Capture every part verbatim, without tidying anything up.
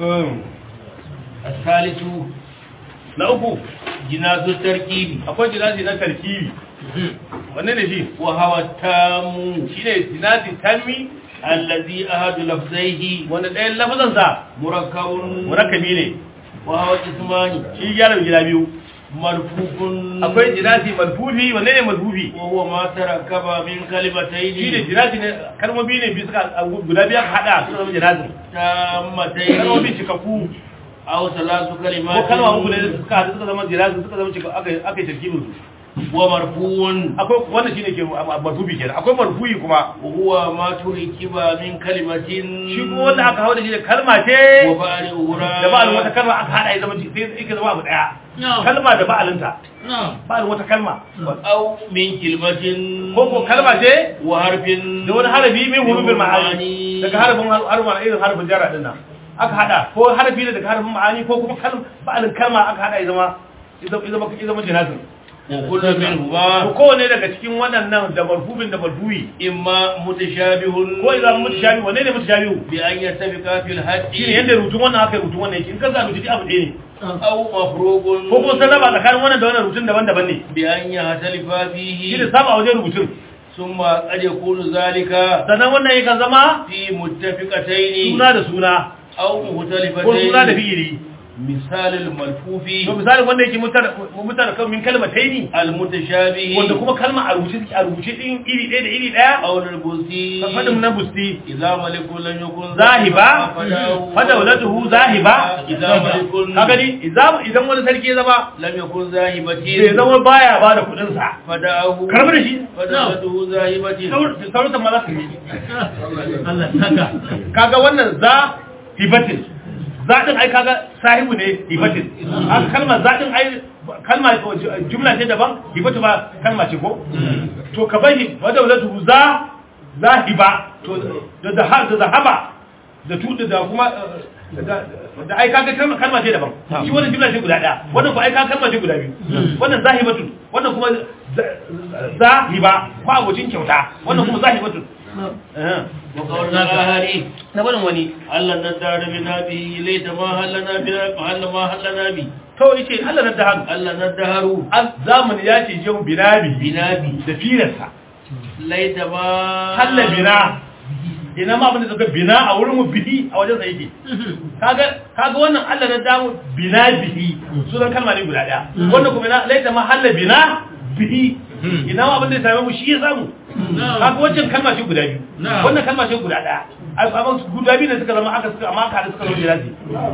asalisu na uku jinazu tarkibi akwai jinazi na tarkibi wanne ne shi wa hawa tamu shine jinazi tammi allazi ahadu lafzaihi wanda ɗayan lafazan sa murakkabun murakkabi ne wa hawa ismani shi ya rabu gida biyu marfufun akwai jinazi marfufi wanne ne marfufi wa huwa ma tarakkaba min kalimatayn shi ne jinazi ne kalmomi ne biyu suka guda biyu aka hada suka zama jinazin tammatayn kalmomi cikakku aw salasu kalimat ko kalma uku ne suka hadu suka zama jinazin suka zama cikakku aka aka yi tarkibin su wa marfuun akwai wannan shine ke marfufi kenan akwai marfuyi kuma huwa ma turikiba min kalimatin shi kuma wanda aka hawo da shi da kalma ce wa ba'al ura da ba'al wata kalma aka hada ya zama sai yake zama abu daya kalma da ba'alinta ba'al wata kalma aw min kalimatin ko ko kalma ce wa harfin da wani harafi min hurufin ma'ani daga harafin harfin irin harfin jarra din nan aka hada ko harafi ne daga harfin ma'ani ko kuma kalma ba'alin kalma aka hada ya zama ya zama ya zama jinazin kullu minhuma ko ne daga cikin waɗannan da marfubin da marfuyi imma mutashabihun ko idan mutashabi wanne ne mutashabihu bi an yattafiqa fil haddi shine yanda rutun wannan aka rutun wannan yake in ka zabi duk abu ɗaya ne aw mafruqun ko ko sarrafa tsakanin wannan da wannan rutun daban-daban ne bi an yahtalifa fihi shine saba wajen rubutun summa qad yakunu zalika sannan wannan yakan zama fi muttafiqatayn suna da suna aw ko mukhtalifatayn suna da fi'ili misal al malfufi to misali wanda yake mutar mutar kan min kalmataini al mutashabih wanda kuma kalma a rubuce a rubuce din iri ɗaya da iri ɗaya aw al busti fadin na busti idza malikun lam yakun zahiba fadawlatuhu zahiba idza malikun kaga ni idan idan wani sarki ya zama lam yakun zahibati bai zama baya ba da kudin sa fada'ahu karbi da shi fadawlatuhu zahibati sauran ma za su yi Allah saka kaga wannan za hibatin zaɗin ai kaga sahibu ne hibatin haka kalmar zaɗin ai kalma jumla ce daban hibatu ba kalma ce ko to ka bari wadda wadda za zahiba to da da har da zahaba da tudu da kuma da ai kaga kalma kalma ce daban shi wannan jumla ce guda daya wannan ko ai kaga kalma ce guda biyu wannan zahibatu wannan kuma zahiba ko abocin kyauta wannan kuma zahibatu وقول الآخرين نبون وني الله ندار بنا به ليت ما هلنا بنا محل ما هلنا به to yace Allah na daharu الله ندهروا an zamani ya ce yau binabi بنابي da firarsa ليت ما halla bina ina ma abinda suka bina a wurin mu bihi a wajen sa yake kaga kaga wannan Allah na damu binabihi sunan kalma ne guda daya wannan kuma na laita ma halla bina bihi ina ma abinda ya same mu shi ya samu kaga wancan kalma ce guda biyu wannan kalma ce guda daya amma guda biyu ne suka zama aka suka amma aka suka zama jirazi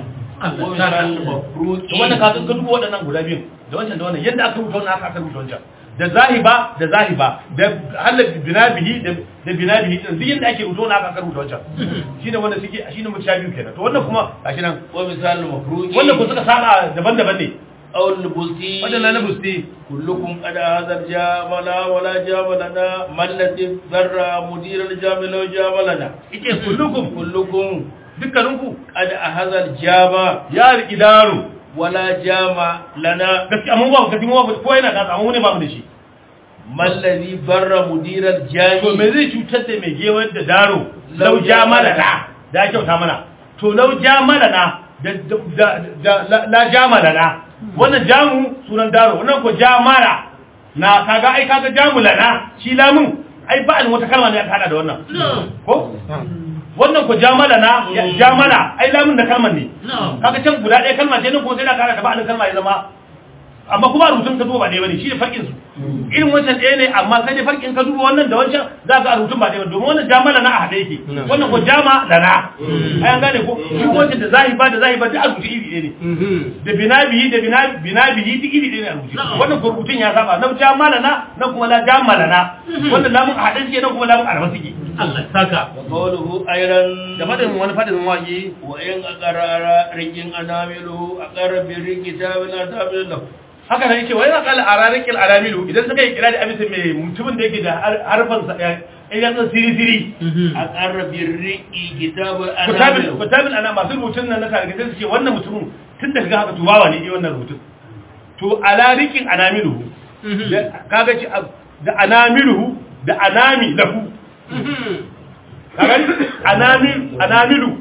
wannan ka ga dubo waɗannan guda biyu da wancan da wannan yadda aka rubuta wannan aka aka rubuta wancan da zahiba da zahiba da halal binabihi da da binabihi din duk yadda ake rubuta wannan aka aka rubuta wancan shine wanda suke shine mutashabihu kenan to wannan kuma gashi nan wa misal mafruqi wannan ko suka saba daban-daban ne aw al-busti wannan na busti kullukum qad hadar jamala wala jamalana mallati zarra mudir al-jamala jamalana yake kullukum kullukum dukkaninku qad ahazal jama ya rikidaru wala jama lana gaskiya mun ba gaskiya mun ba ko yana da amma ne ba mu da shi mallazi barra mudir al-jami to me zai cutar da mai gewar da daro law jamala na da kyauta mana to law jamala na da da la jamala na wannan jamu sunan daro wannan ko jamala na kaga ai kaga jamula na shi lamun ai ba wata kalma ne aka hada da wannan ko wannan ko jamala na jamala ai lamun da kalman ne kaga can guda ɗaya kalma ce nan ko sai da kara da ba kalma ya zama amma kuma rubutun ka duba ba ɗaya bane shi ne farkin su irin wancan ɗaya ne amma sai dai farkin ka duba wannan da wancan za ka rubutun ba ɗaya ba domin wannan jamala na a haɗe yake wannan ko jama da na ai an gane ko shi wancan da zahiba da zahiba duk a rubutu iri ɗaya ne da binabihi da binabihi duk iri ɗaya ne a rubutu wannan ko rubutun ya saba na jamala na na kuma la jamala na wannan lamun a haɗe suke nan kuma lamun a raba suke Allah saka wa qawluhu ayran da fadin wani fadin waki wa in aqarara rikin anamilu aqarra bi kitabil atabil haka ne yake wai qala ararikil alamilu idan suka yi kira da abin mai mutumin da yake da harfan sa idan sun siri siri aqarra bi riki kitabul kitabil anamilu kitabil ana masu rubutun nan na tarihi sai su ce wannan mutumin tun da kaga haka tubawa ne eh wannan rubutun to alarikin anamilu kaga ci da anamilu da anami lahu kaga anami anamilu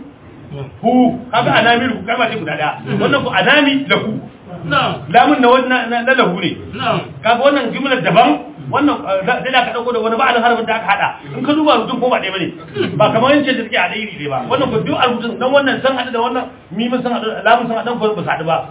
hu kaga anamiru kalma ce guda daya wannan ku anami lahu lamun na wannan na lahu ne kaga wannan jumlar daban wannan sai da ka dauko da wani ba'alin harfin da aka hada in ka duba rubutun ko ba ɗaya bane ba kamar yancin da suke a ɗaya iri ba wannan ko duk rubutun dan wannan san hada da wannan mimin san hada lamun san hada ko ba su hadu ba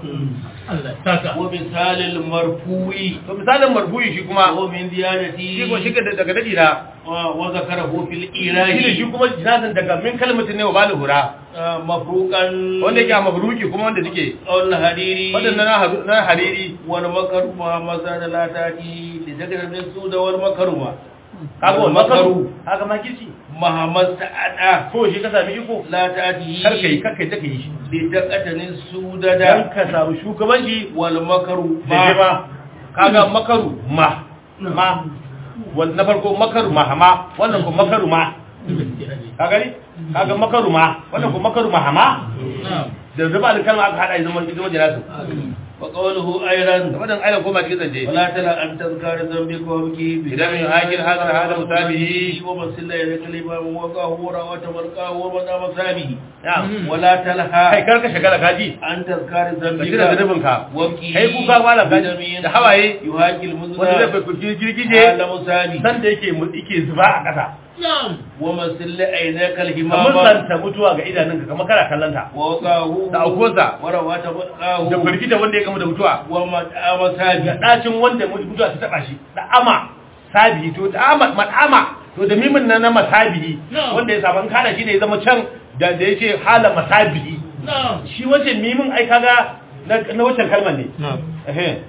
wa misalil marfu'i to misalin marfu'i shi kuma wa min ziyadati shi ko shi daga dadi na wa zakarahu fil shi irahi shi kuma jinazan daga min kalmatin ne wa balu hura mafruqan wanda yake a mafruki kuma wanda suke al hadiri wadanda na na hariri wal makaruma masada la tati li zakaratin su da wal makaruma kaga wal makaru kaga makirci mahamad ta'ada ko shi ka sami iko la tati kar kai kar kai take yi shi li taqatanin su da dan da ka samu shugabanci wal makaru da ba kaga makaru ma ma wal na farko makaru ma hama wannan ko makaru ma kaga ni kaga makaru ma wannan ko makaru ma hama da zuba da kalma aka hada zaman zaman jinasu wa qawluhu ayran wannan aylan ko ma cikin zance wala tala an tazkara dhanbi ko biki bi idan min hajir hadar hada mutabihi wa masilla ya kalima wa qahura wa tabarka wa bada masabi ya wala talha kai karka shagala kaji an tazkara dhanbi kira da rubin ka waki kai kuka wala kaji da hawaye yuhaqil wanda zai muzna fa girgije ala musabi san da yake yake zuba a kasa wa masilla aynaka kamar alhimama santa mutuwa ga idanunka kamar kana kallanta wa qahu da aukosa wa rawata qahu da firgita wanda ya gama da mutuwa wa madama sabi ga dacin wanda mutuwa ta taba shi da ama sabihi to da ama madama to da mimin nan na masabihi wanda ya saban kana shi ne ya zama can da da yake hala masabihi shi wancan mimin ai kaga na na wancan kalmar ne eh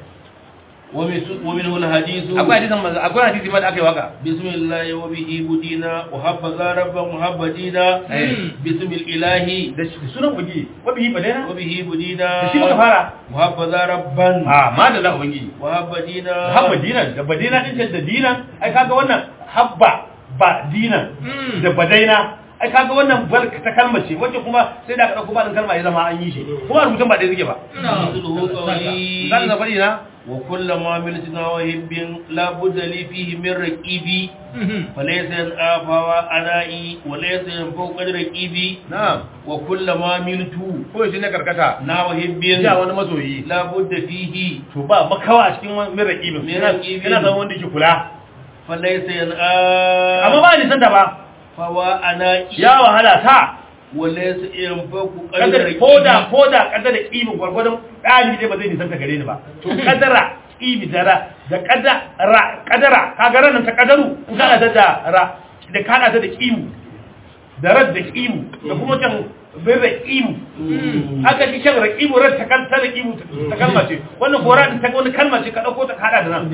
ومنه الحديث akwai hadisin manzo akwai hadisi ma da aka yi waka بسم الله وبه بدينا وحبذا ربا محبدينا بسم الإله da sunan ubangi wabihi badana وبه بدينا da shi muka fara وحبذا ربا a ma da la ubangi محبدينا habba dinan da badina din da dinan ai kaga wannan habba ba dinan da badaina ai kaga wannan barka ta kalma ce wacce kuma sai da ka dauko ba kalma ya zama an yi shi kuma rubutun ba dai suke ba مثله قولي zan ga fadi na وكل ما ملتنا وهب لا بد لي فيه من رقيبي فليس ينقافا وأنائي وليس ينفوق رقيبي na'am وكل ما ملت ko shi ne karkata نا وهب ja wani masoyi لا بد فيه to ba makawa a cikin wani raqibin Min raqibin. kana san wanda yake kula فليس ينقاف amma ba ni san ta ba فوا أنائي ya wahala ta وليس ينفوق kadar رقيبي koda koda kadar kibin gwargwadon dali dai ba zai nisan ta gare ni ba to kadara kibi dara da kadara kadara kaga ranan ta kadaru in kana ta da ra da kana ta da kimu da rad da kimu da kuma can bai da kimu aka ci shan raqibu rad ta kan ta da kimu ta kalma ce wannan gora din ta wani kalma ce ka dauko ta hada da nan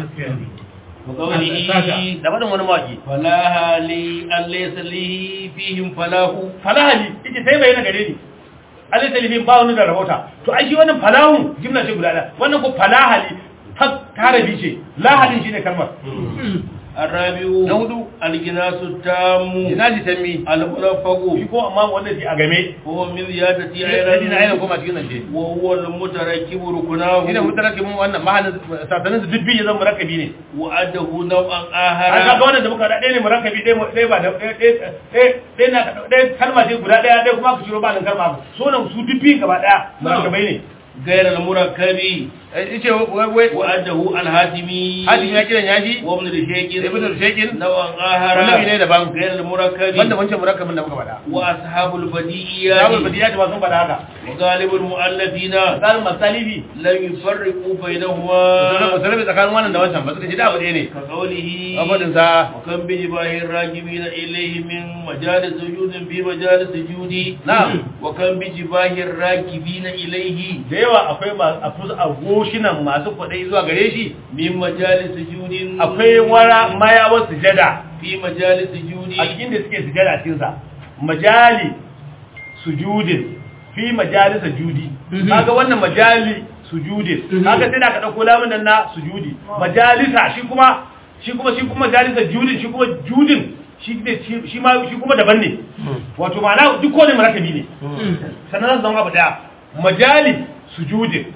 وقوله da fadin wani mawaki فلا لي أن ليس لي فيهم فلاه falahali ita sai bayyana gare ni alai talibin ba wani da rahota to ai shi wannan falahun jimla ce guda ɗaya wannan ko falahali ta tarabi ce lahalin shine kalmar الرابع نهدو. الجناس التام jinaji tammi المرفق shi ko amma wanda shi a game وهو من زيادة sai na aina عيران koma cikin zance وهو المتركب ركناه ina mutaraki mun wannan mahalin satanin su dubbi ya zama murakabi ne وأده نوعا an kaga آخر wannan da muka da ɗaya ne murakabi ɗaya ɗaya ba da ɗaya ɗaya ɗaya na ɗaya kalma ce guda ɗaya ɗaya kuma ku shiro ba nan kalma so nan su dubbi gaba ɗaya murakabai ne غير المركب yace wai wai وأده الهاتمي hadin ya kiran yaji وابن الشيك ibn al-shakin نوعا آخر wannan ne daban غير المركب banda wancan murakabin da muka faɗa وأصحاب Sabul البديئيات badiyat ba sun faɗa haka وغالب المؤلفين misalin masalibi لم يفرقوا بينهما musulmi tsakanin wannan da wancan ba suka ce da abu ɗaya ne كقوله abadin sa وكم بجباه الراكبين إليه من مجالس سجود في مجالس سجود na'am وكم بجباه الراكبين إليه da yawa akwai masu a goshinan masu kwaɗai zuwa gare shi من مجالس سجود akwai wara mayawar sujada في مجالس سجود a cikin da suke sujada a cikinsa majali sujudin fi majali sujudi kaga wannan majali sujudin kaga sai da ka dauko lamun nan na sujudi majalisa shi kuma shi kuma shi kuma majalisa judin shi kuma judin shi ne shi ma shi kuma daban ne wato ma'ana duk ko ne marakabi ne sannan zan zama abu daya majali sujudin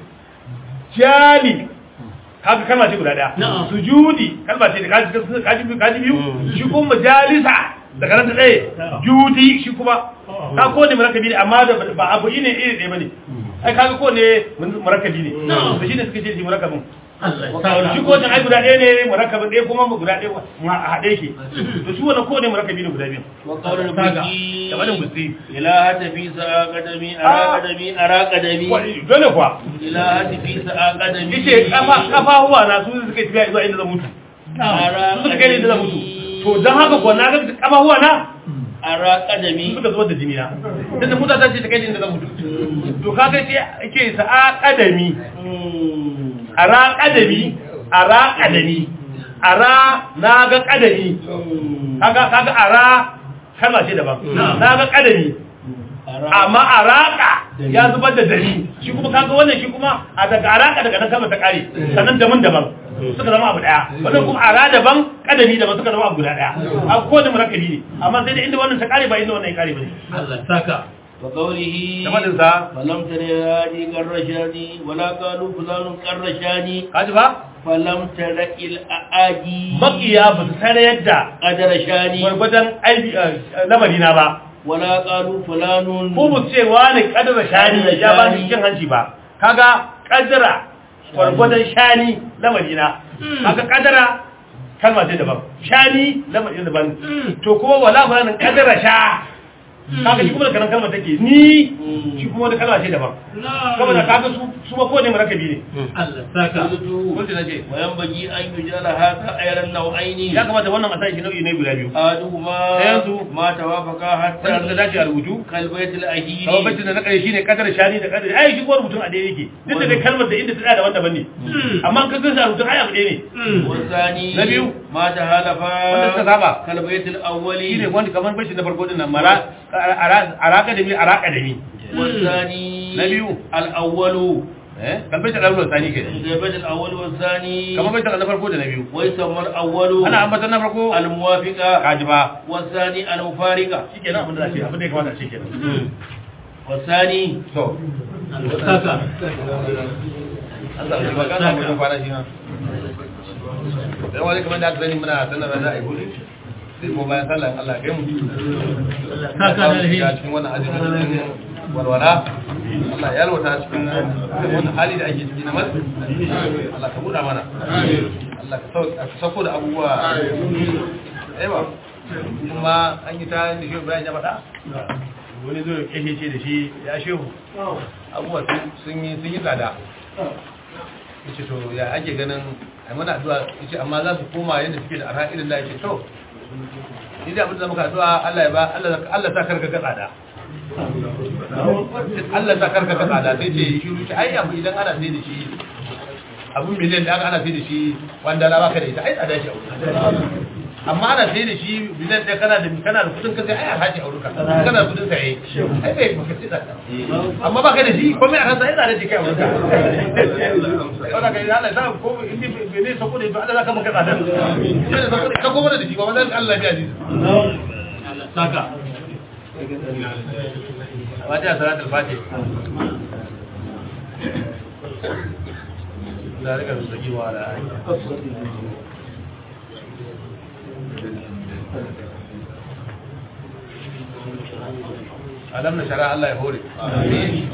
jali kaga kalma ce guda daya sujudi kalma ce da kaji kaji kaji biyu shi kuma majalisa daga nan ta ɗaya judi shi kuma ka ko ne marakabi ne amma da ba abu ne iri ɗaya bane ai kaga ko ne marakabi ne to shine suka ce shi marakabin shi ko ai guda ɗaya ne marakabin ɗaya kuma guda ɗaya ma a haɗe ke to shi wannan ko ne marakabi ne guda biyu wa qawlul buki da wannan buki ilaha fi sa'a qadami ara qadami ara qadami dole kuwa ilaha fi sa'a qadami yace kafa kafa huwa na su suka tafiya zuwa inda zan mutu su suka kai inda zan mutu to dan haka ko na ga kafa huwa na ara qadami suka zo da jini na dan mutu ta ce ta kai inda zan mutu to kaga ce yake sa'a qadami ara qadami ara qadami ara na ga qadami kaga kaga ara kalma ce daban na ga qadami amma araka ya zubar da dani shi kuma kaga wannan shi kuma a daga araka daga nan kama ta kare sannan daban daban suka zama abu daya wannan kuma ara daban kadami daban suka zama abu guda daya a kowane murakkabi ne amma sai da inda wannan ta kare ba inda wannan ya kare bane Allah saka wa qawlihi tamadin sa falam tarani qarrashani wala qalu fulanun qarrashani kaji ba falam taril aadi makiya ba su tare yadda qadarashani gwargwadon aibi lamarina ba wala qalu fulanun ko mu ce wani kadara shani ya ba ni cin hanci ba kaga kadara gwargwadon shani lamarina kaga kadara kalma ce daban shani lamarina daban to kuma wala fulanin kadara sha kaga shi kuma da kanan kalma take ni shi kuma da kalma ce daban saboda kaga su su ba ko ne marakabi ne Allah saka wanda nace wayan baji an yujala haka ayran nau'aini ya kamata wannan a sai shi nau'i ne guda biyu aduhuma yanzu ma tawafaka hatta wanda da dace a rubutu kalbaitul ahiri kawai bacin da na kare shine kadar shani da kadar ai shi ko rubutun a ɗaya yake duk da dai kalmar da inda ta tsaya daban daban ne amma kan kan rubutun ai abu ɗaya ne wasani na biyu ma ta halafa wanda suka saba kalbaitul awwali shine wanda kamar bacin na farko din nan mara araka da mi araka da mi wasani na biyu al-awwalu eh kalbaitul awwal sani ke kalbaitul awwal wasani kamar bacin na farko da na biyu wai samar awwalu ana ambatan na farko al-muwafiqa kajiba wasani al-mufariqa shikenan abin da ce abin da ya kamata a ce kenan wasani to saka Allah ya baka na mutum kwana shi ma dan wani kamar da aka sani muna sanar da ai gudu sai ko bayan sallah Allah ya kai mu saka da alheri cikin wannan azumi walwala Allah ya alwata cikin wannan hali da ake ciki na mas Allah ka buɗa mana Allah ka sauko da abubuwa aiwa kuma an yi ta da shi bayan ya faɗa wani zo ya ce da shi ya shehu abubuwa sun yi sun yi tsada yace to ya ake ganin ai mana addu'a yace amma za su koma yadda suke da arha irin da yake to idan abin da muka addu'a Allah ya ba Allah Allah sa karka ga tsada Allah sa karka ga tsada sai ce shiru ce ai abu idan ana sai da shi abun miliyan da ana sai da shi wanda la baka da ita ai tsada shi amma ana sai da shi bilan da kana da kana da kudin ka sai ai haji auruka kana da kudin sai ai bai maka sai da amma baka da shi ko mai aka sai da shi kai auruka wanda kai Allah da ko indi bai ne sako da Allah ka maka tsada sai da sako ka kuma da shi ba wannan Allah ya ji Allah saka Fatiha salatul Fatih da rika zaki wa da alam na shara Allah ya hore amin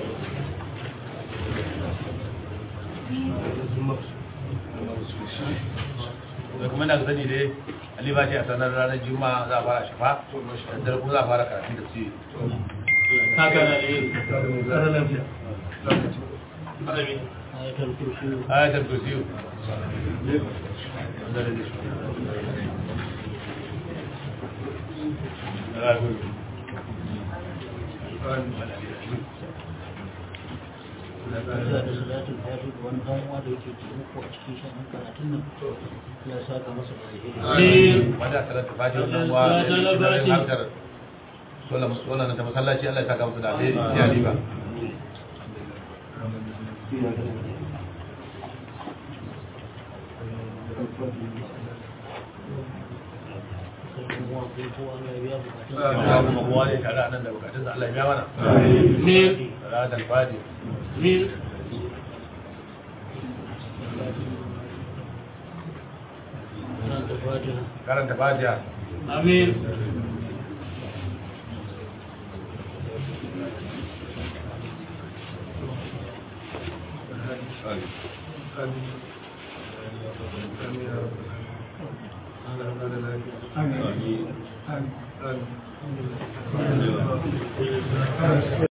da kuma na sani dai Ali ba shi a sanar ranar Juma'a za a fara shafa da kuma za a fara karatu da su saka da alheri ayatul kursi da salatul fatiha wani dan uwa da yake taimako a cikin shan karatun nan ya saka masa da alheri wanda salatul fatiha dan uwa da harkar sallallahu alaihi wasallam ta masallaci Allah ya saka masa da alheri ya riba ya kuma kowa ne tare a nan da bukatun da Allah ya biya mana amin salatul fatiha amin karanta fatiha amin Amin. Amin. Amin.